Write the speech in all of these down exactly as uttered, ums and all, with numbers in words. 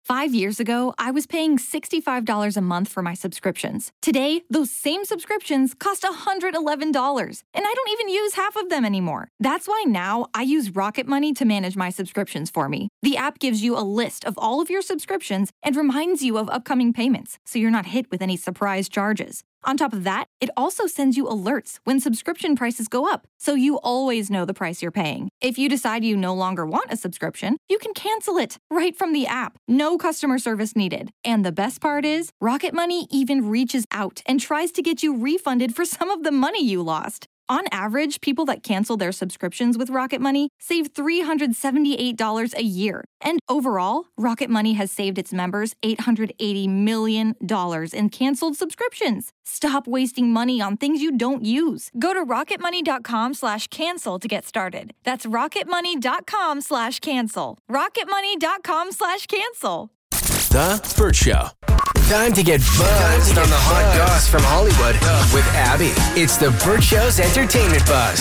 Five years ago, I was paying sixty-five dollars a month for my subscriptions. Today, those same subscriptions cost one hundred eleven dollars, and I don't even use half of them anymore. That's why now I use Rocket Money to manage my subscriptions for me. The app gives you a list of all of your subscriptions and reminds you of upcoming payments, so you're not hit with any surprise charges. On top of that, it also sends you alerts when subscription prices go up, so you always know the price you're paying. If you decide you no longer want a subscription, you can cancel it right from the app. No customer service needed. And the best part is, Rocket Money even reaches out and tries to get you refunded for some of the money you lost. On average, people that cancel their subscriptions with Rocket Money save three hundred seventy-eight dollars a year. And overall, Rocket Money has saved its members eight hundred eighty million dollars in canceled subscriptions. Stop wasting money on things you don't use. Go to rocketmoney.com slash cancel to get started. That's rocketmoney.com slash cancel. rocketmoney.com slash cancel. The Burt Show. Time to get buzzed on the hot goss from Hollywood with Abby. It's the Burt Show's entertainment buzz.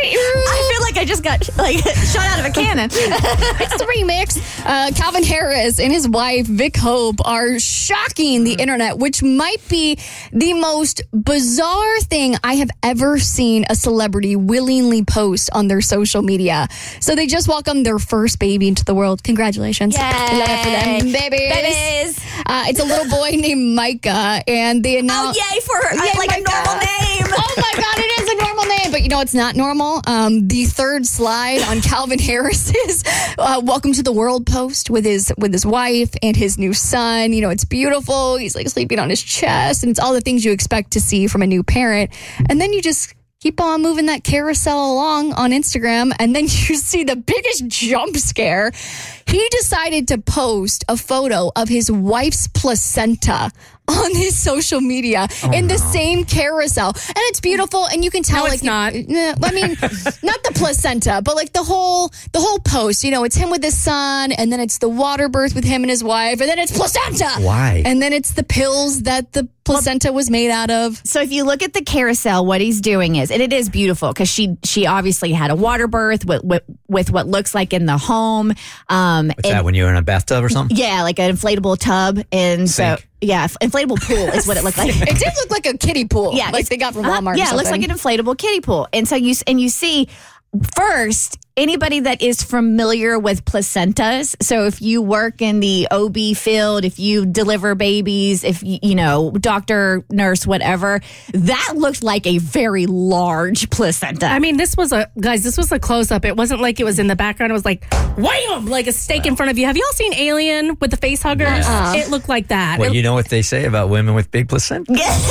I feel like I just got like shot out of a cannon. It's the remix. Uh, Calvin Harris and his wife, Vic Hope, are shocking the internet, which might be the most bizarre thing I have ever seen a celebrity willingly post on their social media. So they just welcomed their first baby into the world. Congratulations. Yay. Love it for them. Babies. Babies. Uh, it's a little boy named Micah, and they announced... Oh, yay for yay, like Micah. A normal name. Oh, my God, it is a normal name. But you know it's not normal? Um, the third slide on Calvin Harris's uh, Welcome to the World post with his with his wife and his new son. You know, it's beautiful. He's like sleeping on his chest, and it's all the things you expect to see from a new parent. And then you just... keep on moving that carousel along on Instagram, and then you see the biggest jump scare. He decided to post a photo of his wife's placenta on his social media oh, in the no. same carousel. And it's beautiful, and you can tell... No, like, it's not. It, I mean, not the placenta, but like the whole the whole post. You know, it's him with his son, and then it's the water birth with him and his wife, and then it's placenta. Why? And then it's the pills that the placenta was made out of. So if you look at the carousel, what he's doing is, and it is beautiful because she she obviously had a water birth with with, with what looks like in the home. Um, What's and, that, when you're in a bathtub or something? Yeah, like an inflatable tub. And Sink. so, yeah, inflatable pool is what it looked like. It did look like a kiddie pool. Yeah, like they got from Walmart. Uh, yeah, it looks like an inflatable kiddie pool. And so you and you see first, anybody that is familiar with placentas, so if you work in the O B field, if you deliver babies, if you, you know, doctor, nurse, whatever, that looked like a very large placenta. I mean, this was a, guys, this was a close-up. It wasn't like it was in the background. It was like, wham, like a steak wow. in front of you. Have y'all seen Alien with the face huggers? Yeah. It looked like that. Well, it, you know what they say about women with big placenta?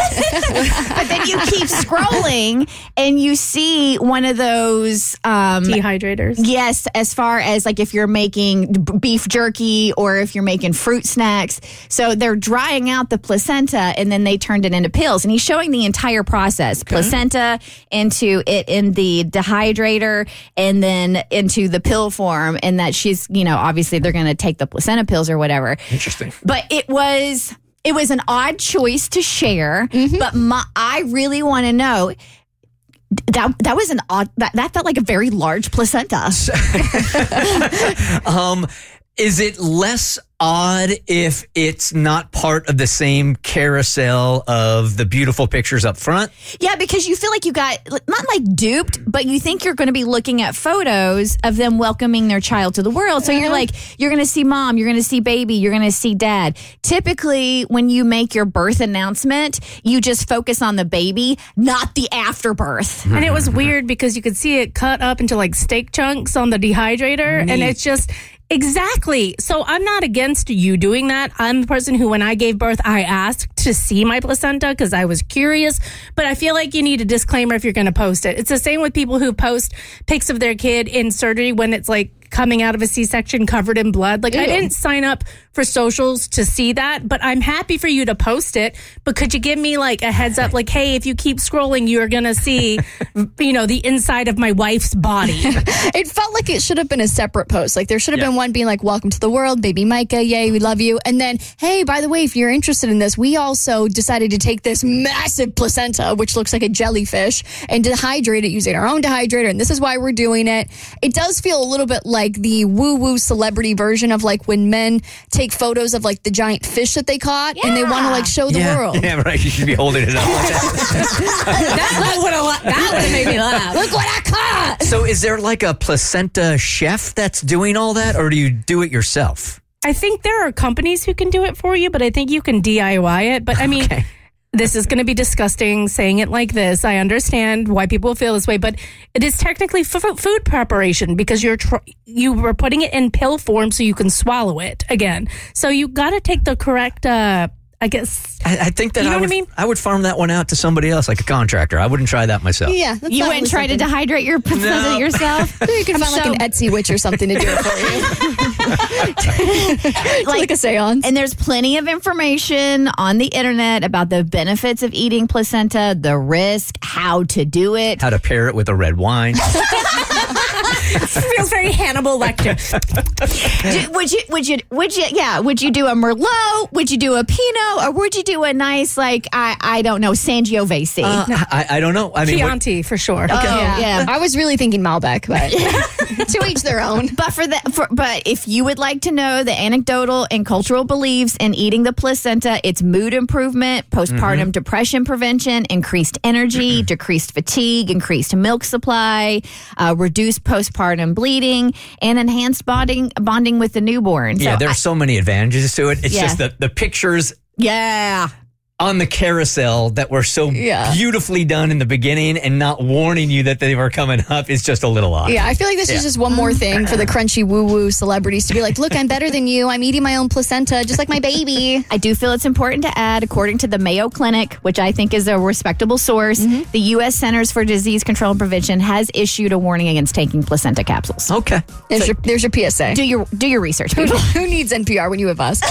But then you keep scrolling and you see one of those... Um, dehydrators. Yes, as far as like if you're making beef jerky or if you're making fruit snacks. So they're drying out the placenta and then they turned it into pills. And he's showing the entire process. Okay. Placenta into it in the dehydrator and then into the pill form. And that she's, you know, obviously they're going to take the placenta pills or whatever. Interesting. But it was... It was an odd choice to share, mm-hmm. but my, I really want to know... That that was an odd, that, that felt like a very large placenta. um, is it less odd if it's not part of the same carousel of the beautiful pictures up front? Yeah, because you feel like you got, not like duped, but you think you're going to be looking at photos of them welcoming their child to the world. So you're like, you're going to see mom, you're going to see baby, you're going to see dad. Typically, when you make your birth announcement, you just focus on the baby, not the afterbirth. And it was weird because you could see it cut up into like steak chunks on the dehydrator. Neat. And it's just... Exactly. So I'm not against you doing that. I'm the person who, when I gave birth, I asked to see my placenta because I was curious. But I feel like you need a disclaimer if you're going to post it. It's the same with people who post pics of their kid in surgery when it's like coming out of a C-section covered in blood. Like, ew. I didn't sign up for socials to see that, but I'm happy for you to post it. But could you give me like a heads up, like, hey, if you keep scrolling, you're going to see, you know, the inside of my wife's body. It felt like it should have been a separate post. Like there should have yeah. been one being like, welcome to the world, baby Micah, yay, we love you. And then, hey, by the way, if you're interested in this, we also decided to take this massive placenta, which looks like a jellyfish, and dehydrate it using our own dehydrator. And this is why we're doing it. It does feel a little bit like like the woo-woo celebrity version of like when men take photos of like the giant fish that they caught and they want to like show the yeah. world. Yeah, right. You should be holding it up like that would have that would have made me laugh. Look what I caught! So is there like a placenta chef that's doing all that, or do you do it yourself? I think there are companies who can do it for you, but I think you can D I Y it. But I mean, Okay. this is going to be disgusting saying it like this. I understand why people feel this way, but it is technically f- food preparation because you're tr- you were putting it in pill form so you can swallow it again. So you got to take the correct, uh, I guess. I, I think that You know I what would, I mean? I would farm that one out to somebody else, like a contractor. I wouldn't try that myself. Yeah, that's You not wouldn't try to something- dehydrate your placenta No. yourself? You can find like So- an Etsy witch or something to do it for you. like a seance. And there's plenty of information on the internet about the benefits of eating placenta, the risk, how to do it. How to pair it with a red wine. It feels very Hannibal Lecter. Do- would you? Would you? Would you? Yeah. Would you do a Merlot? Would you do a Pinot? Or would you do a nice like I? I don't know Sangiovese. Uh, I, I don't know. I mean, what- Chianti for sure. Oh, yeah. I was really thinking Malbec, but to each their own. But for that, for, but if you would like to know the anecdotal and cultural beliefs in eating the placenta, it's mood improvement, postpartum depression prevention, increased energy, decreased fatigue, increased milk supply, uh, reduced postpartum bleeding, and enhanced bonding bonding with the newborn. yeah, So there's I- so many advantages to it. It's Yeah. just the, the pictures yeah. on the carousel that were so Yeah. beautifully done in the beginning and not warning you that they were coming up is just a little odd. Yeah, I feel like this Yeah. is just one more thing for the crunchy woo-woo celebrities to be like, look, I'm better than you. I'm eating my own placenta, just like my baby. I do feel it's important to add, according to the Mayo Clinic, which I think is a respectable source, the U S Centers for Disease Control and Prevention has issued a warning against taking placenta capsules. Okay. There's, your, there's your P S A. Do your do your research, Who, people. who needs N P R when you have us?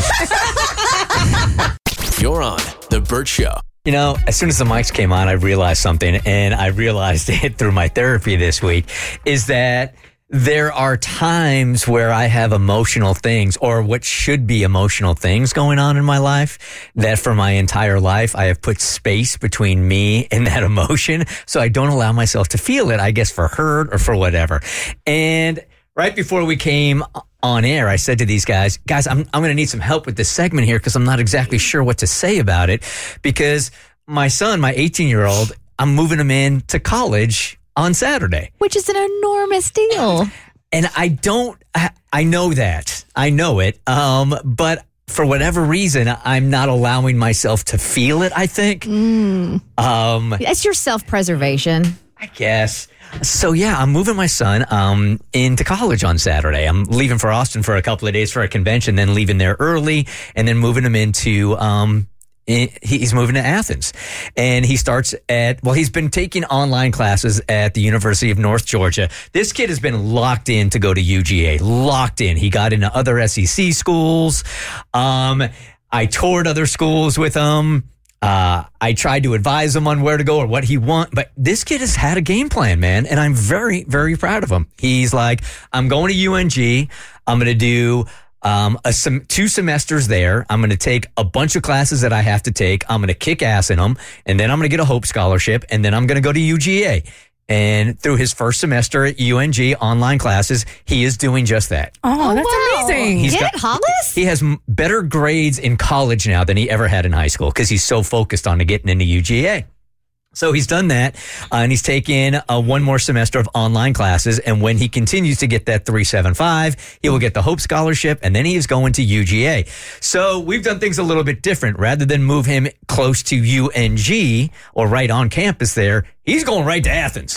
You're on The Burt Show. You know, as soon as the mics came on, I realized something, and I realized it through my therapy this week, is that there are times where I have emotional things, or what should be emotional things going on in my life, that for my entire life, I have put space between me and that emotion, so I don't allow myself to feel it, I guess for hurt or for whatever. And right before we came on air, I said to these guys, guys, I'm I'm going to need some help with this segment here because I'm not exactly sure what to say about it, because my son, my eighteen-year-old, I'm moving him in to college on Saturday. Which is an enormous deal. And I don't, I, I know that. I know it. Um, but for whatever reason, I'm not allowing myself to feel it, I think. Mm. Um, It's your self-preservation. I guess. So yeah, I'm moving my son um into college on Saturday. I'm leaving for Austin for a couple of days for a convention, then leaving there early, and then moving him into um in, he's moving to Athens, and he starts at well he's been taking online classes at the University of North Georgia. This kid has been locked in to go to U G A, locked in. He got into other S E C schools. Um, I toured other schools with him. Uh, I tried to advise him on where to go or what he want, but this kid has had a game plan, man, and I'm very, very proud of him. He's like, I'm going to U N G. I'm going to do um, a sem- two semesters there. I'm going to take a bunch of classes that I have to take. I'm going to kick ass in them, and then I'm going to get a Hope Scholarship, and then I'm going to go to U G A. And through his first semester at U N G online classes, he is doing just that. Oh, that's wow. amazing. He's Get got- it, Hollis? He has m- better grades in college now than he ever had in high school because he's so focused on getting into U G A. So he's done that, uh, and he's taken uh, one more semester of online classes. And when he continues to get that three seventy-five, he will get the Hope Scholarship, and then he is going to U G A. So we've done things a little bit different. Rather than move him close to U N G or right on campus there, he's going right to Athens.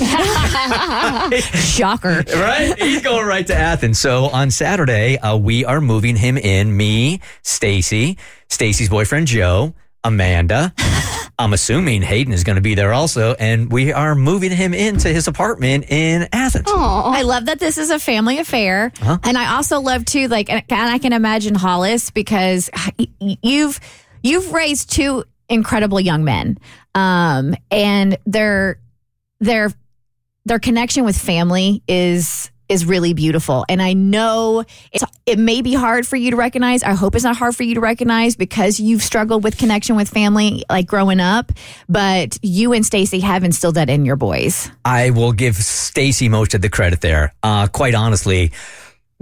Shocker. Right? He's going right to Athens. So on Saturday, uh, we are moving him in, me, Stacy, Stacy's boyfriend, Joe, Amanda. I'm assuming Hayden is going to be there also. And we are moving him into his apartment in Athens. I love that this is a family affair. Uh-huh. And I also love too, like, and I can imagine Hollis because y- you've, you've raised two incredible young men. Um, and their, their, their connection with family is, is really beautiful. And I know it's, it may be hard for you to recognize. I hope it's not hard for you to recognize because you've struggled with connection with family, like growing up, but you and Stacy have instilled that in your boys. I will give Stacy most of the credit there. Uh, quite honestly,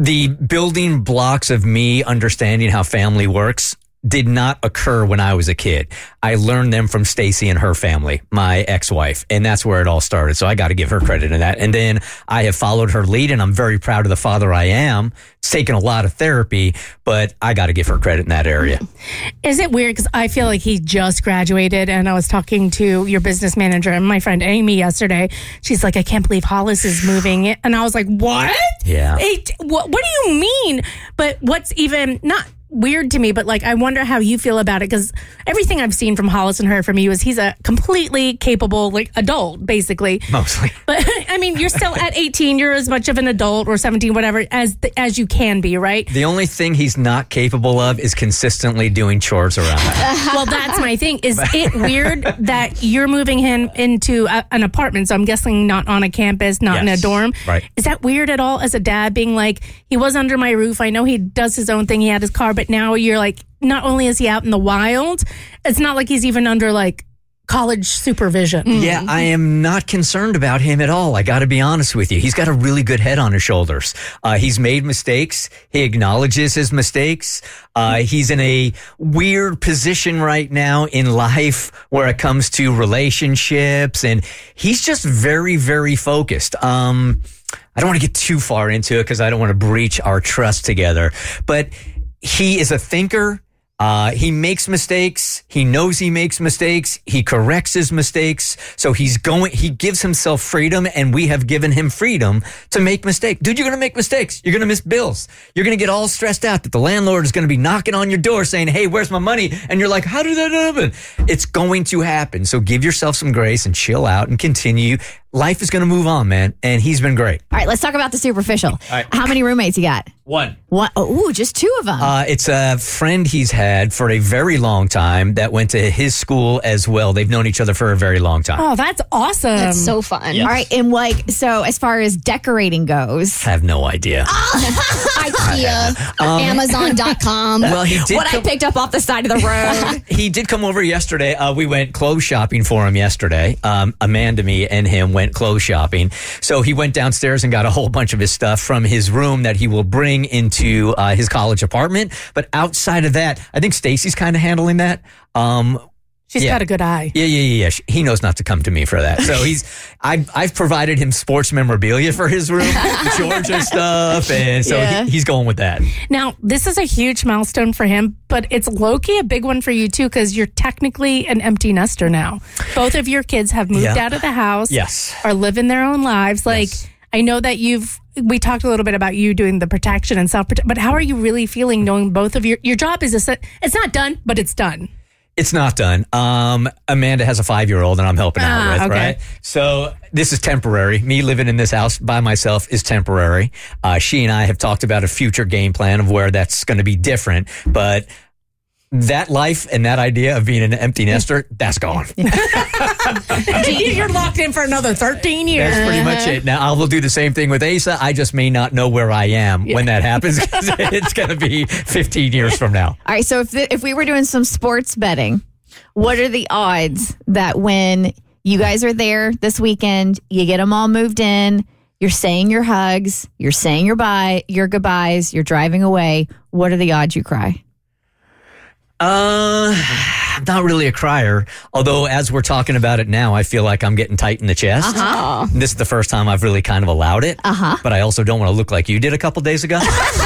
the building blocks of me understanding how family works did not occur when I was a kid. I learned them from Stacy and her family, my ex-wife, and that's where it all started. So I got to give her credit in that. And then I have followed her lead, and I'm very proud of the father I am. It's taken a lot of therapy, but I got to give her credit in that area. Is it weird? Because I feel like he just graduated, and I was talking to your business manager and my friend Amy yesterday. She's like, I can't believe Hollis is moving. And I was like, what? Yeah. It, what, what do you mean? But what's even not weird to me, but like I wonder how you feel about it, because everything I've seen from Hollis and heard from you is he's a completely capable like adult, basically. Mostly. But I mean, you're still at eighteen. You're as much of an adult, or seventeen, whatever, as the, as you can be, right? The only thing he's not capable of is consistently doing chores around the house. Well, that's my thing. Is it weird that you're moving him into a, an apartment? So I'm guessing not on a campus, not in a Yes. dorm. Right. Is that weird at all as a dad, being like, he was under my roof, I know he does his own thing, he had his car, but now you're like, not only is he out in the wild, it's not like he's even under like college supervision. Yeah, I am not concerned about him at all. I got to be honest with you. He's got a really good head on his shoulders. Uh, he's made mistakes. He acknowledges his mistakes. Uh, he's in a weird position right now in life where it comes to relationships, and he's just very, very focused. Um, I don't want to get too far into it because I don't want to breach our trust together, but he is a thinker. Uh, he makes mistakes. He knows he makes mistakes. He corrects his mistakes. So he's going, he gives himself freedom, and we have given him freedom to make mistakes. Dude, you're going to make mistakes. You're going to miss bills. You're going to get all stressed out that the landlord is going to be knocking on your door saying, hey, where's my money? And you're like, how did that happen? It's going to happen. So give yourself some grace and chill out and continue. Life is going to move on, man. And he's been great. All right, let's talk about the superficial. right. How many roommates you got? One. One. Oh, ooh, just two of them. Uh, it's a friend he's had for a very long time that went to his school as well. They've known each other for a very long time. Oh, that's awesome. That's so fun. All right, and like, so as far as decorating goes, I have no idea. IKEA, Amazon dot com. Well, he did what I come- picked up off the side of the road. He did come over yesterday. Uh, we went clothes shopping for him yesterday. Um, Amanda, me, and him went clothes shopping. So he went downstairs and got a whole bunch of his stuff from his room that he will bring into uh, his college apartment. But outside of that, I think Stacy's kind of handling that. Um, She's yeah. got a good eye. Yeah, yeah, yeah, yeah. He knows not to come to me for that. So he's, I've, I've provided him sports memorabilia for his room, Georgia stuff, and so Yeah. he, he's going with that. Now, this is a huge milestone for him, but it's low-key a big one for you, too, because you're technically an empty nester now. Both of your kids have moved Yeah. out of the house, Yes. are living their own lives. Like, Yes. I know that you've, we talked a little bit about you doing the protection and self-protection, but how are you really feeling knowing both of your, your job is, a, it's not done, but it's done. It's not done. Um, Amanda has a five-year-old, and I'm helping out Ah, with, okay. right? So this is temporary. Me living in this house by myself is temporary. Uh, she and I have talked about a future game plan of where that's going to be different, but that life and that idea of being an empty nester, that's gone. You're locked in for another thirteen years. That's pretty much it. Now, I will do the same thing with Asa. I just may not know where I am when that happens, because it's going to be fifteen years from now. All right, so if the, if we were doing some sports betting, what are the odds that when you guys are there this weekend, you get them all moved in, you're saying your hugs, you're saying your bye, your goodbyes, you're driving away, what are the odds you cry? Uh, I'm not really a crier, although as we're talking about it now, I feel like I'm getting tight in the chest. Uh-huh. This is the first time I've really kind of allowed it. Uh-huh. But I also don't want to look like you did a couple days ago.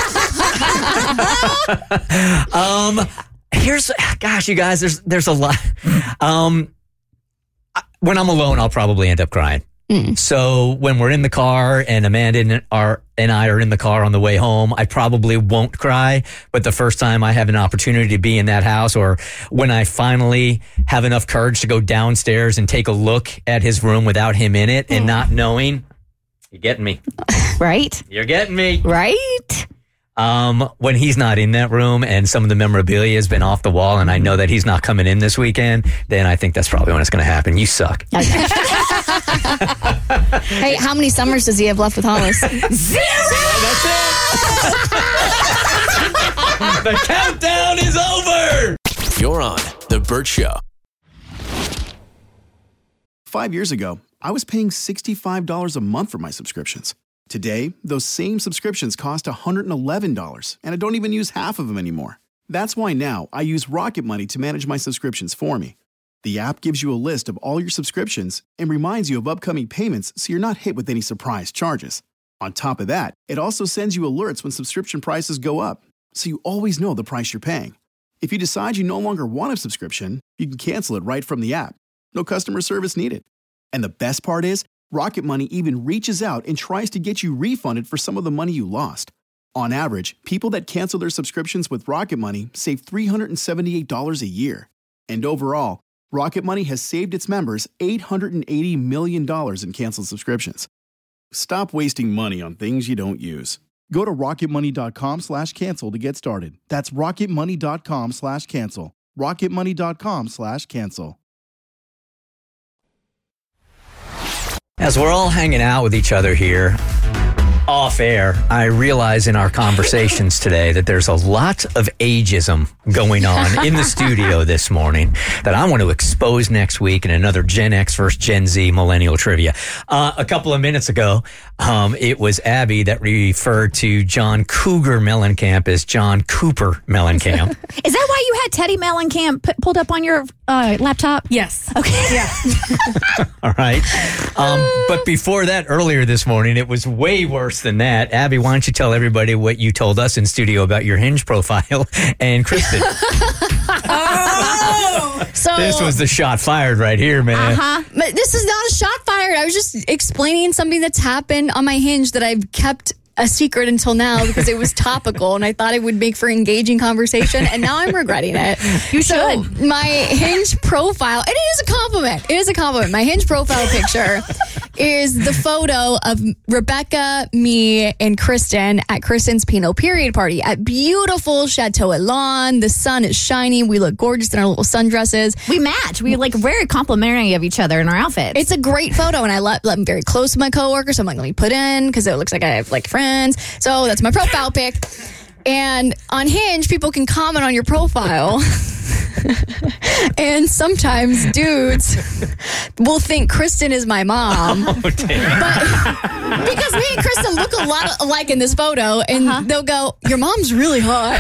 um, here's, gosh, you guys, there's there's a lot. Um, I- when I'm alone, I'll probably end up crying. So when we're in the car and Amanda and, are, and I are in the car on the way home, I probably won't cry. But the first time I have an opportunity to be in that house, or when I finally have enough courage to go downstairs and take a look at his room without him in it and not knowing, you're getting me. Right? You're getting me. Right? Um, when he's not in that room and some of the memorabilia has been off the wall and I know that he's not coming in this weekend, then I think that's probably when it's going to happen. You suck. Hey, how many summers does he have left with Hollis? That's it. The countdown is over. You're on The Burt Show. Five years ago, I was paying sixty-five dollars a month for my subscriptions. Today, those same subscriptions cost one hundred eleven dollars, and I don't even use half of them anymore. That's why now I use Rocket Money to manage my subscriptions for me. The app gives you a list of all your subscriptions and reminds you of upcoming payments so you're not hit with any surprise charges. On top of that, it also sends you alerts when subscription prices go up, so you always know the price you're paying. If you decide you no longer want a subscription, you can cancel it right from the app. No customer service needed. And the best part is, Rocket Money even reaches out and tries to get you refunded for some of the money you lost. On average, people that cancel their subscriptions with Rocket Money save three hundred seventy-eight dollars a year. And overall, Rocket Money has saved its members eight hundred eighty million dollars in canceled subscriptions. Stop wasting money on things you don't use. Go to rocketmoney.com slash cancel to get started. That's rocketmoney.com slash cancel. rocketmoney.com slash cancel. As we're all hanging out with each other here off air, I realize in our conversations today that there's a lot of ageism going on in the studio this morning that I want to expose next week in another Gen X versus Gen Z millennial trivia. Uh, a couple of minutes ago, um, it was Abby that referred to John Cougar Mellencamp as John Cooper Mellencamp. Is that why you had Teddy Mellencamp p- pulled up on your uh, laptop? Yes. Okay. Yeah. All right. Um, but before that, earlier this morning, it was way worse than that. Abby, why don't you tell everybody what you told us in studio about your Hinge profile and Kristen? oh! So This was the shot fired right here, man. Uh-huh. But this is not a shot fired. I was just explaining something that's happened on my Hinge that I've kept a secret until now because it was topical and I thought it would make for engaging conversation, and now I'm regretting it. You so should. My Hinge profile, and it is a compliment. It is a compliment. My Hinge profile picture is the photo of Rebecca, me, and Kristen at Kristen's Pinot Period Party at beautiful Chateau Elan. The sun is shining. We look gorgeous in our little sundresses. We match. We like very complimentary of each other in our outfits. It's a great photo, and I let, let I'm very close to my coworkers. So I'm like, let me put in because it looks like I have like friends. So that's my profile pic. And on Hinge, people can comment on your profile. And sometimes dudes will think Kristen is my mom. Oh, damn. But because me and Kristen look a lot alike in this photo, and uh-huh. they'll go, your mom's really hot.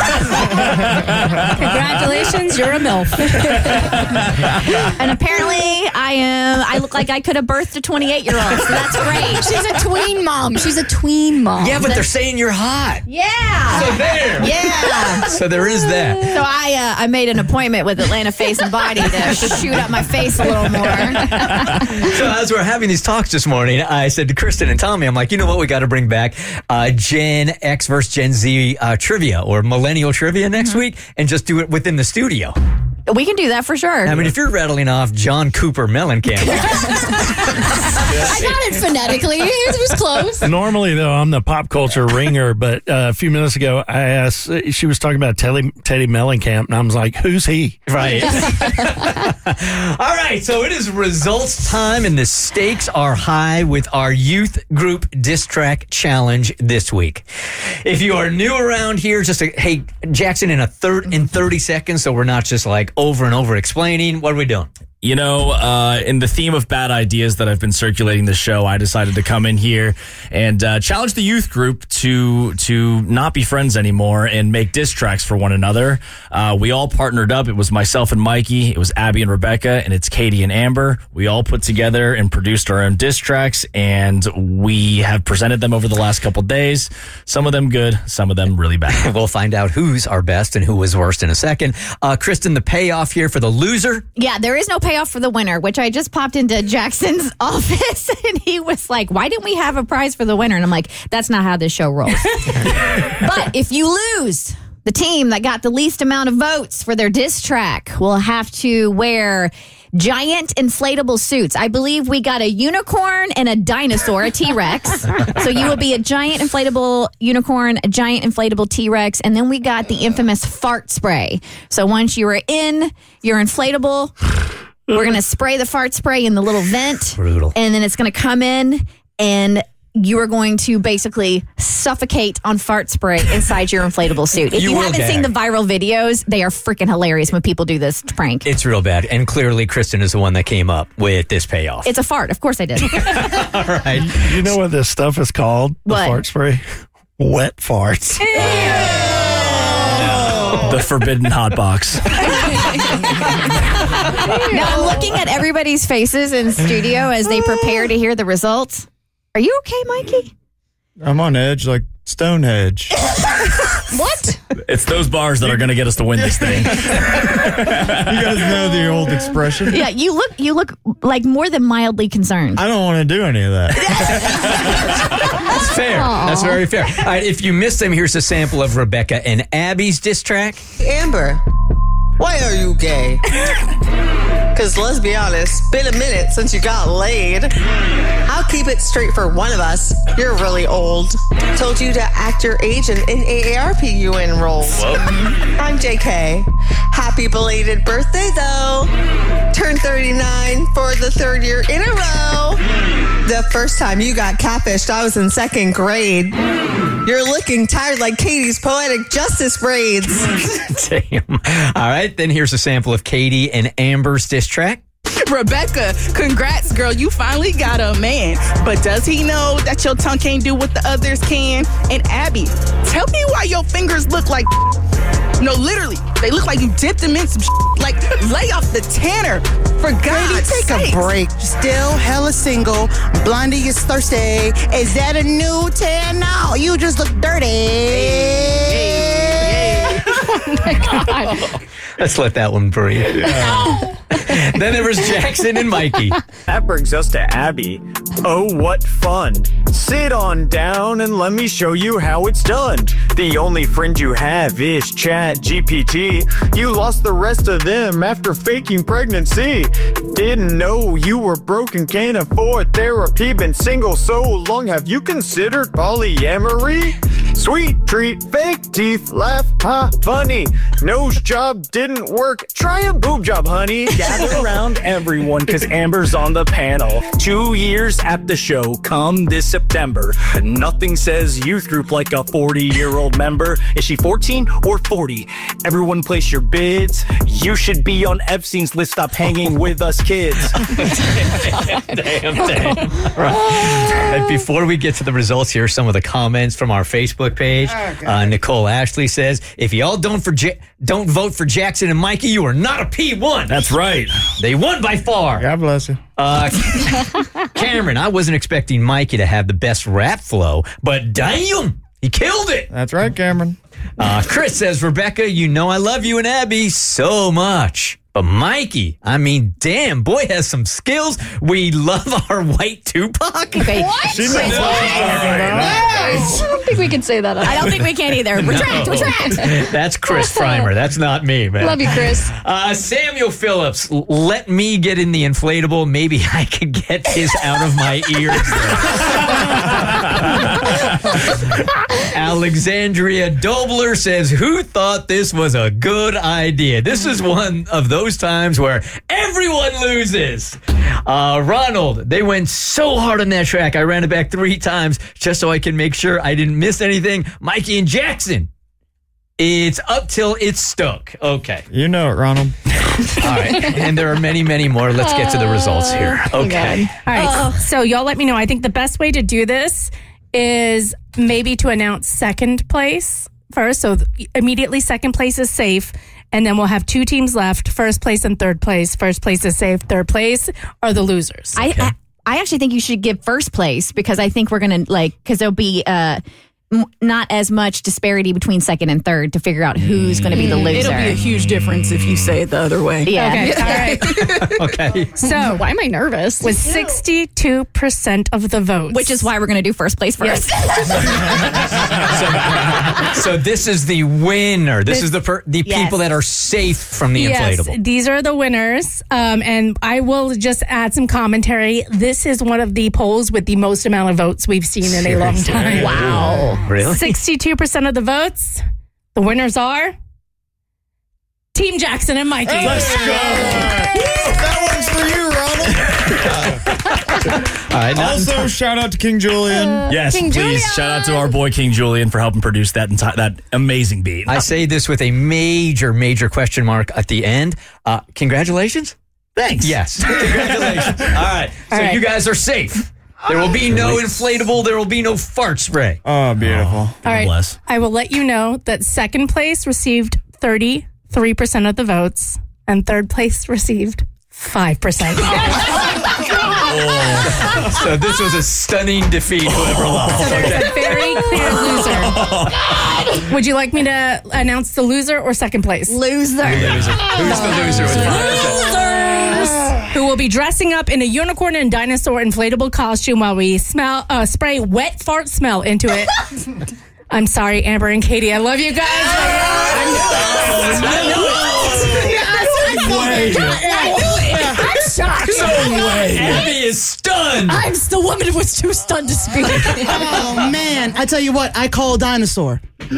Congratulations, you're a MILF. And apparently I am, I look like I could have birthed a twenty-eight-year-old, so that's great. She's a tween mom. She's a tween mom. Yeah, but they're saying you're hot. Yeah. So there. Yeah. So there is that. So I uh, I made an appointment with Atlanta Face and Body to shoot up my face a little more. So as we're having these talks this morning, I said to Kristen and Tommy, I'm like, you know what, we got to bring back uh, Gen X versus Gen Z uh, trivia or millennial trivia next mm-hmm. week and just do it within the studio. We can do that for sure. I mean, if you're rattling off John Cooper Mellencamp. I got it phonetically. It was close. Normally, though, I'm the pop culture ringer, but uh, a few minutes ago, I asked, she was talking about Teddy, Teddy Mellencamp, and I was like, who's he? Right. All right, so it is results time, and the stakes are high with our youth group diss track challenge this week. If you are new around here, just a, hey, Jackson, in a third in thirty seconds, so we're not just like over and over explaining, what are we doing? You know, uh, in the theme of bad ideas that I've been circulating the show, I decided to come in here and uh, challenge the youth group to to not be friends anymore and make diss tracks for one another. Uh, we all partnered up. It was myself and Mikey. It was Abby and Rebecca, and it's Katie and Amber. We all put together and produced our own diss tracks, and we have presented them over the last couple days. Some of them good, some of them really bad. We'll find out who's our best and who was worst in a second. Uh, Kristen, the payoff here for the loser? Yeah, there is no payoff for the winner, which I just popped into Jackson's office and he was like, why didn't we have a prize for the winner? And I'm like, that's not how this show rolls. But if you lose, the team that got the least amount of votes for their diss track will have to wear giant inflatable suits. I believe we got a unicorn and a dinosaur, a T-Rex. So you will be a giant inflatable unicorn, a giant inflatable T-Rex, and then we got the infamous fart spray. So once you are in your inflatable, we're going to spray the fart spray in the little vent. Brutal. And then it's going to come in and you are going to basically suffocate on fart spray inside your inflatable suit. If You you, will haven't gag. seen the viral videos, they are freaking hilarious when people do this prank. It's real bad. And clearly, Kristen is the one that came up with this payoff. It's a fart. Of course I did. All right. You know what this stuff is called? The What? fart spray? Wet farts. The forbidden hot box. Now I'm looking at everybody's faces in studio as they prepare to hear the results. Are you okay, Mikey? I'm on edge like Stonehenge. What? It's those bars that are going to get us to win this thing. You guys know the old expression? Yeah, you look you look like more than mildly concerned. I don't want to do any of that. That's fair. That's very fair. All right, if you missed them, here's a sample of Rebecca and Abby's diss track. Amber, why are you gay? Because let's be honest, it's been a minute since you got laid. I'll keep it straight for one of us. You're really old. Told you to act your age and in A A R P you enrolled. I'm J K. Happy belated birthday, though. Turned thirty-nine for the third year in a row. The first time you got catfished, I was in second grade. You're looking tired like Katie's poetic justice braids. Damn. All right, then here's a sample of Katie and Amber's diss track. Rebecca, congrats, girl. You finally got a man. But does he know that your tongue can't do what the others can? And Abby, tell me why your fingers look like... No, literally, they look like you dipped them in some like, lay off the tanner. For God's take sakes. a break. Still hella single. Blondie is thirsty. Is that a new tan? No, you just look dirty. Oh my God. Let's let that one breathe. Then there was Jackson and Mikey. That brings us to Abby. Oh, what fun. Sit on down and let me show you how it's done. The only friend you have is Chat G P T. You lost the rest of them after faking pregnancy. Didn't know you were broke and can't afford therapy. Been single so long, have you considered polyamory? Sweet treat, fake teeth, laugh, ha, funny. Nose job didn't work. Try a boob job, honey. Gather around everyone, cause Amber's on the panel. Two years at the show, come this September. And nothing says youth group like a forty-year-old member. Is she fourteen or forty? Everyone place your bids. You should be on Epstein's list. Stop hanging with us kids. Damn, damn. Right. And before we get to the results, here are some of the comments from our Facebook page. Uh, Nicole Ashley says, if y'all don't for ja- don't vote for Jackson and Mikey, you are not a P one. That's right. They won by far. God bless you. Uh, Cameron, I wasn't expecting Mikey to have the best rap flow, but damn, he killed it. That's right, Cameron. Uh, Chris says, Rebecca, you know I love you and Abby so much. But Mikey, I mean, damn, boy has some skills. We love our white Tupac. Okay. What? She knows what she's talking about. I don't think we can say that. I don't think we can either. Retract, No. retract. That's Chris Primer. That's not me, man. Love you, Chris. Uh, Samuel Phillips, l- let me get in the inflatable. Maybe I could get his out of my ears. Alexandria Dobler says, who thought this was a good idea? This is one of those times where everyone loses. Uh, Ronald, they went so hard on that track. I ran it back three times just so I can make sure I didn't miss anything. Mikey and Jackson, it's up till it's stuck. Okay. You know it, Ronald. All right. And there are many, many more. Let's get to the results here. Okay. All right. So y'all let me know. I think the best way to do this is maybe to announce second place first. So th- immediately second place is safe. And then we'll have two teams left, first place and third place. First place is safe. Third place are the losers. I, I I actually think you should give first place because I think we're going to like, because there'll be uh, m- not as much disparity between second and third to figure out who's going to be the loser. It'll be a huge difference if you say it the other way. Yeah. Okay. All right. Okay. So Why am I nervous? with sixty-two percent of the votes. Which is why we're going to do first place first. So this is the winner. This, This- is the per- the Yes. people that are safe from the Yes, inflatable. these are the winners. Um, and I will just add some commentary. This is one of the polls with the most amount of votes we've seen in a long time. Wow. Really? sixty-two percent of the votes. The winners are Team Jackson and Mikey. Let's go. That one's for you, Ronald. All right, also, shout out to King Julian. Uh, yes, King please. Julian. Shout out to our boy King Julian for helping produce that enti- that amazing beat. I say this with a major, major question mark at the end. Uh, congratulations. Thanks. Yes. Congratulations. All right. So All right. you guys are safe. There will be no inflatable. There will be no fart spray. Oh, beautiful. All right. Bless. I will let you know that second place received thirty-three percent of the votes, and third place received five percent. So this was a stunning defeat. Whoever lost. So there's a very clear loser. Would you like me to announce the loser or second place? Loser. Who's the loser? With Losers! Who will be dressing up in a unicorn and dinosaur inflatable costume while we smell uh, spray wet fart smell into it. I'm sorry, Amber and Katie. I love you guys. I knew it. I'm shocked. No way. Abby is stunned. I'm the woman who was too stunned to speak. Oh, man. I tell you what, I call dinosaur.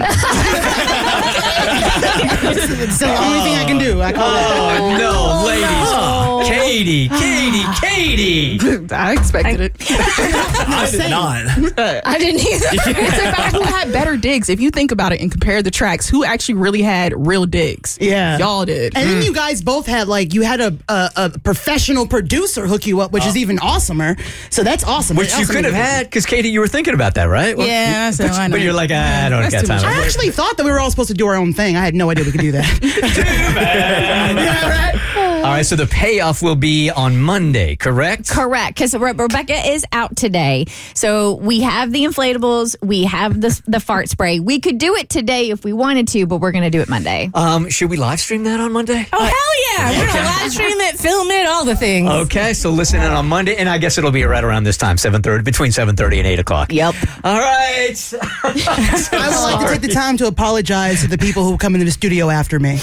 It's the only thing I can do. I call that. Oh, no, ladies. Oh, Katie, Katie, Katie. I expected it. I did not. I didn't either. It's about who had better digs. If you think about it and compare the tracks, who actually really had real digs? Yeah. Y'all did. And then you guys both had, like, you had a a, a professional producer hook you up, which is even awesomer. So that's awesome. Which That's you awesome. could have had, because Katie, you were thinking about that, right? Well, Yeah, you- so but, I know. but you're like, ah, I don't That's got too time. much. I actually thought that we were all supposed to do our own thing. I had no idea we could do that. Yeah, right? All right, so the payoff will be on Monday, correct? Correct, because Re- Rebecca is out today. So we have the inflatables, we have the the fart spray. We could do it today if we wanted to, but we're going to do it Monday. Um, should we live stream that on Monday? Oh, hell yeah. We're going to live stream it, film it, all the things. Okay, so listen in on Monday, and I guess it'll be right around this time, seven thirty, between seven thirty and eight o'clock. Yep. All right. I would like to take the time to apologize to the people who come into the studio after me.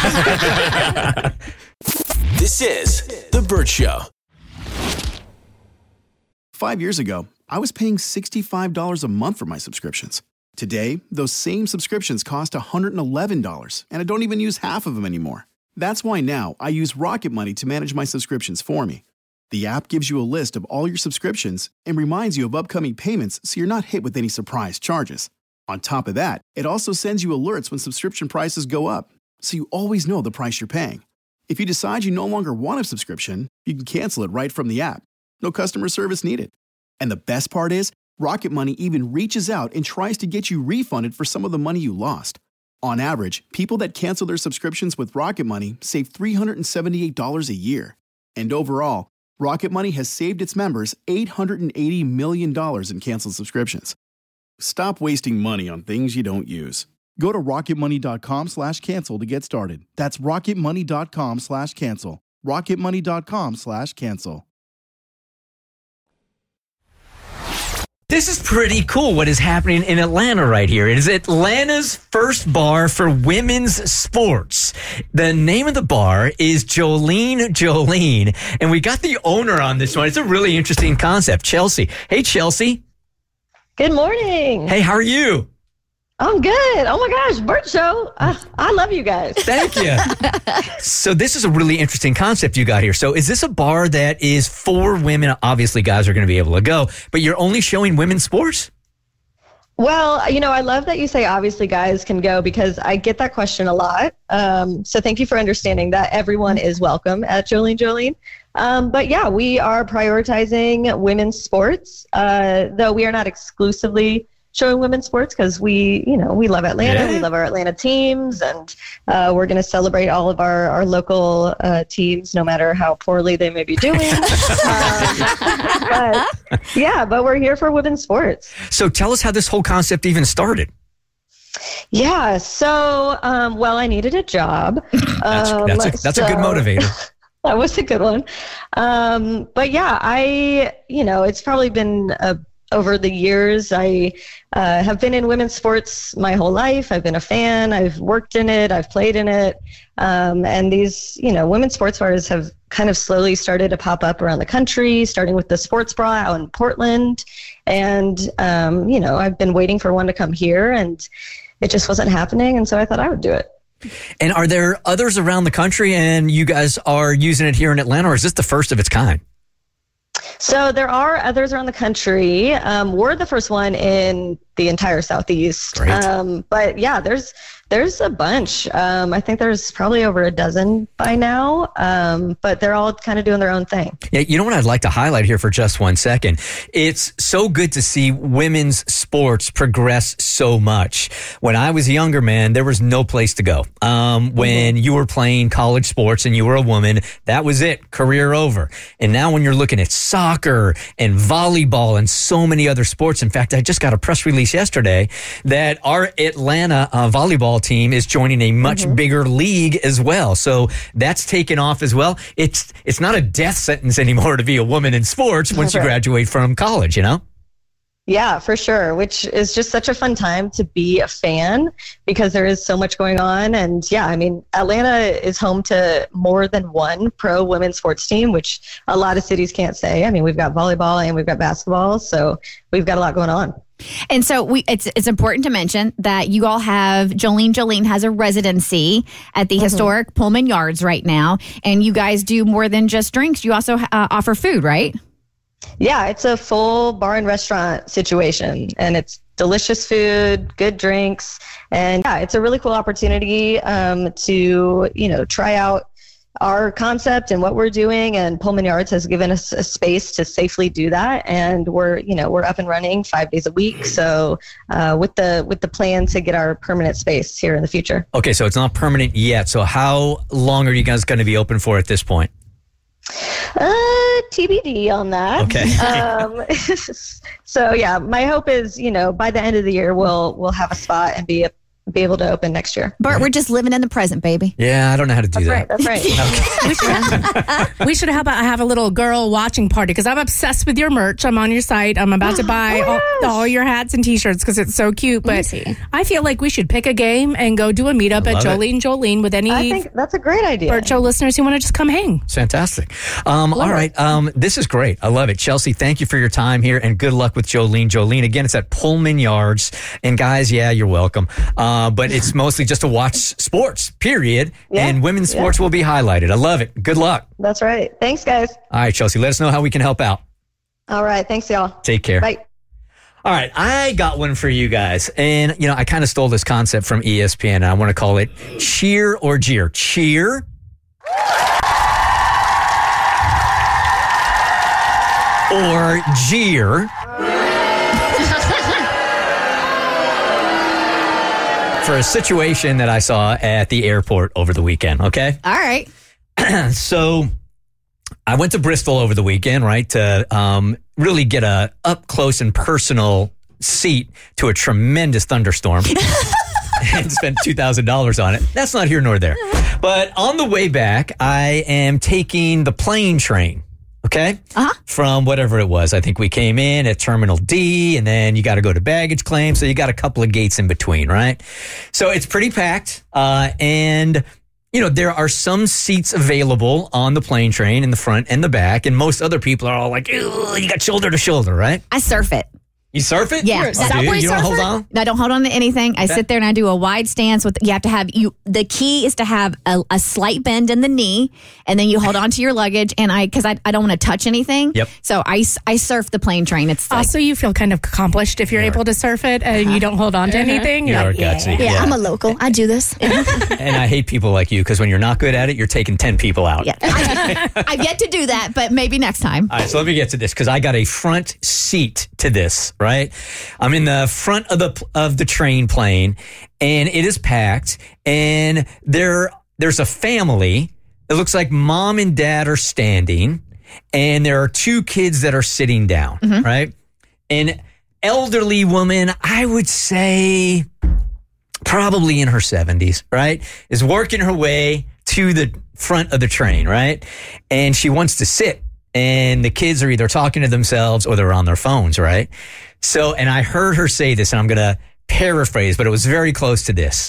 This is The Burt Show. Five years ago, I was paying sixty-five dollars a month for my subscriptions. Today, those same subscriptions cost one hundred eleven dollars, and I don't even use half of them anymore. That's why now I use Rocket Money to manage my subscriptions for me. The app gives you a list of all your subscriptions and reminds you of upcoming payments so you're not hit with any surprise charges. On top of that, it also sends you alerts when subscription prices go up, so you always know the price you're paying. If you decide you no longer want a subscription, you can cancel it right from the app. No customer service needed. And the best part is, Rocket Money even reaches out and tries to get you refunded for some of the money you lost. On average, people that cancel their subscriptions with Rocket Money save three hundred seventy-eight dollars a year. And overall, Rocket Money has saved its members eight hundred eighty million dollars in canceled subscriptions. Stop wasting money on things you don't use. Go to rocketmoney.com slash cancel to get started. That's rocketmoney.com slash cancel. rocketmoney.com slash cancel. This is pretty cool what is happening in Atlanta right here. It is Atlanta's first bar for women's sports. The name of the bar is Jolene Jolene, and we got the owner on this one. It's a really interesting concept, Chelsea. Hey, Chelsea. Good morning. Hey, how are you? I'm good. Oh my gosh, Burt Show. Uh, I love you guys. Thank you. So this is a really interesting concept you got here. So is this a bar that is for women? Obviously, guys are going to be able to go, but you're only showing women's sports? Well, you know, I love that you say obviously guys can go because I get that question a lot. Um, so thank you for understanding that everyone is welcome at Jolene Jolene. Um, but yeah, we are prioritizing women's sports, uh, though we are not exclusively showing women's sports because we, you know, we love Atlanta. Yeah. We love our Atlanta teams, and uh, we're going to celebrate all of our, our local uh, teams, no matter how poorly they may be doing. um, but yeah, but we're here for women's sports. So tell us how this whole concept even started. Yeah. So, um, well, I needed a job. That's, um, that's, a, that's so, a good motivator. That was a good one. Um, but yeah, I, you know, it's probably been a over the years, I uh, have been in women's sports my whole life. I've been a fan. I've worked in it. I've played in it. Um, and these, you know, women's sports bars have kind of slowly started to pop up around the country, starting with the Sports Bra out in Portland. And, um, you know, I've been waiting for one to come here, and it just wasn't happening. And so I thought I would do it. And are there others around the country and you guys are using it here in Atlanta, or is this the first of its kind? So there are others around the country. Um, we're the first one in the entire Southeast. Great. Um, but yeah, there's there's a bunch. Um, I think there's probably over a dozen by now, um, but they're all kind of doing their own thing. Yeah, you know what I'd like to highlight here for just one second? It's so good to see women's sports progress so much. When I was younger, man, there was no place to go. Um, when you were playing college sports and you were a woman, that was it, career over. And now when you're looking at soccer and volleyball and so many other sports, in fact, I just got a press release yesterday that our Atlanta uh, volleyball team is joining a much mm-hmm. bigger league as well. So that's taken off as well. It's it's not a death sentence anymore to be a woman in sports once you graduate from college, you know? Yeah, for sure, which is just such a fun time to be a fan because there is so much going on. And yeah, I mean, Atlanta is home to more than one pro women's sports team, which a lot of cities can't say. I mean, we've got volleyball and we've got basketball, so we've got a lot going on. And so we, it's it's important to mention that you all have, Jolene Jolene has a residency at the mm-hmm. historic Pullman Yards right now. And you guys do more than just drinks. You also uh, offer food, right? Yeah, it's a full bar and restaurant situation, and it's delicious food, good drinks. And yeah, it's a really cool opportunity um, to, you know, try out our concept and what we're doing, and Pullman Yards has given us a space to safely do that, and we're you know we're up and running five days a week, so uh, with the with the plan to get our permanent space here in the future. Okay, so it's not permanent yet, so how long are you guys going to be open for at this point? Uh, T B D on that. Okay. um, so yeah, my hope is you know by the end of the year we'll we'll have a spot and be a be able to open next year. Bart, we're just living in the present, baby. Yeah, I don't know how to do that's that. Right, that's right. we should, we should have, a, have a little girl watching party because I'm obsessed with your merch. I'm on your site. I'm about to buy oh, all, all your hats and T-shirts because it's so cute. But I feel like we should pick a game and go do a meetup at Jolene Jolene with any I think that's a great idea. Burt Show listeners who want to just come hang. It's fantastic. Um, all right. Um, this is great. I love it. Chelsea, thank you for your time here and good luck with Jolene Jolene. Again, it's at Pullman Yards. And guys, yeah, you're welcome. Uh, but it's mostly just to watch sports, period. Yeah, and women's yeah. sports will be highlighted. I love it. Good luck. That's right. Thanks, guys. All right, Chelsea, let us know how we can help out. All right. Thanks, y'all. Take care. Bye. All right, I got one for you guys. And, you know, I kind of stole this concept from E S P N. And I want to call it cheer or jeer. Cheer or jeer for a situation that I saw at the airport over the weekend, okay? All right. So I went to Bristol over the weekend, right, to um, really get a up close and personal seat to a tremendous thunderstorm and spent two thousand dollars on it. That's not here nor there. But on the way back, I am taking the plane train. Okay? Uh-huh. From whatever it was. I think we came in at Terminal D, and then you got to go to baggage claim. So you got a couple of gates in between, right? So it's pretty packed. Uh, and, you know, there are some seats available on the plane train in the front and the back. And most other people are all like, ew, you got shoulder to shoulder, right? I surf it. You surf it? Yeah. Oh, dude, you don't hold on? No, I don't hold on to anything. I Okay. sit there and I do a wide stance with, you have to have, you. the key is to have a, a slight bend in the knee, and then you hold on to your luggage, and I, cause I, I don't want to touch anything. Yep. So I, I surf the plane train. It's like, Also, you feel kind of accomplished if you're able to surf it and you don't hold on to anything. You You're are like, gutsy. Yeah, Yeah. I'm a local. I do this. And I hate people like you because when you're not good at it, you're taking ten people out. yeah. I, I've yet to do that, but maybe next time. All right, so let me get to this because I got a front seat to this, right? I'm in the front of the of the train plane, and it is packed, and there there's a family. It looks like mom and dad are standing, and there are two kids that are sitting down, right? An elderly woman, I would say probably in her seventies, right, is working her way to the front of the train, right? And she wants to sit. And the kids are either talking to themselves or they're on their phones, right? So, and I heard her say this, and I'm going to paraphrase, but it was very close to this.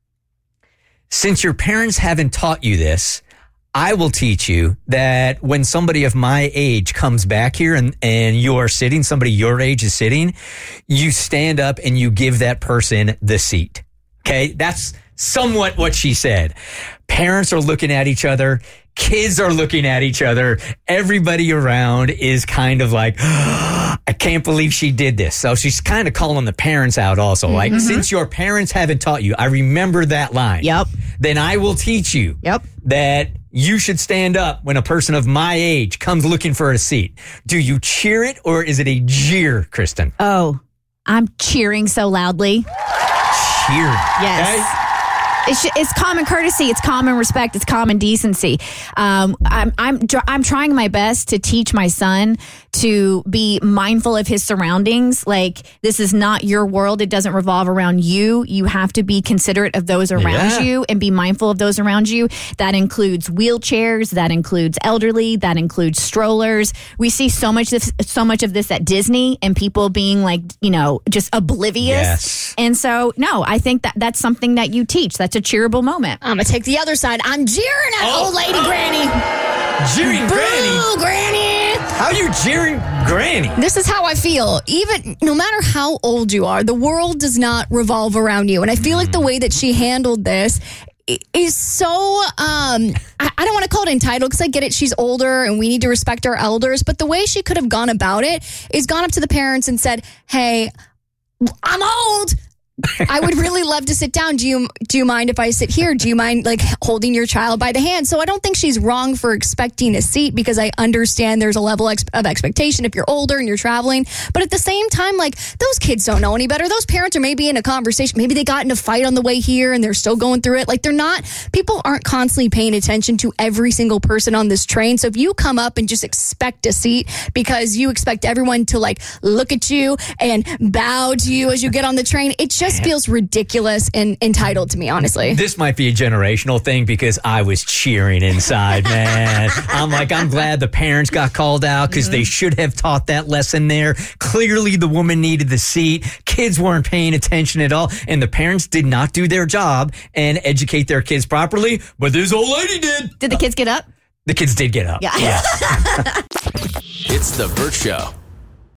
Since your parents haven't taught you this, I will teach you that when somebody of my age comes back here and, and you are sitting, somebody your age is sitting, you stand up and you give that person the seat. Okay? That's somewhat what she said. Parents are looking at each other. Kids are looking at each other. Everybody around is kind of like, oh, I can't believe she did this. So she's kind of calling the parents out also. Mm-hmm. Like, since your parents haven't taught you, I remember that line. Yep. Then I will teach you. Yep. That you should stand up when a person of my age comes looking for a seat. Do you cheer it or is it a jeer, Kristen? Oh, I'm cheering so loudly. Cheering. Yes. Okay? It's, it's common courtesy. It's common respect. It's common decency. Um, I'm I'm I'm trying my best to teach my son to be mindful of his surroundings. Like, this is not your world. It doesn't revolve around you. You have to be considerate of those around Yeah. you and be mindful of those around you. That includes wheelchairs. That includes elderly. That includes strollers. We see so much this, so much of this at Disney, and people being like, you know, just oblivious. Yes. And so, no, I think that that's something that you teach. That's a cheerable moment. I'm going to take the other side. I'm jeering at Oh, old lady oh. Granny. Jeering Boo, Granny? Granny. How are you jeering Granny? This is how I feel. Even no matter how old you are, the world does not revolve around you. And I feel like the way that she handled this i- is so, um, I, I don't want to call it entitled because I get it. She's older and we need to respect our elders. But the way she could have gone about it is gone up to the parents and said, hey, I'm old. I would really love to sit down. Do you do you mind if I sit here? Do you mind like holding your child by the hand? So I don't think she's wrong for expecting a seat because I understand there's a level ex- of expectation if you're older and you're traveling. But at the same time, like those kids don't know any better. Those parents are maybe in a conversation. Maybe they got in a fight on the way here and they're still going through it. Like they're not, people aren't constantly paying attention to every single person on this train. So if you come up and just expect a seat because you expect everyone to like look at you and bow to you as you get on the train, it just feels ridiculous and entitled to me, honestly. This might be a generational thing because I was cheering inside, man. I'm like, I'm glad the parents got called out because mm-hmm. they should have taught that lesson there. Clearly, the woman needed the seat. Kids weren't paying attention at all. And the parents did not do their job and educate their kids properly. But this old lady did. Did the kids get up? The kids did get up. Yeah. yeah. It's The Burt Show.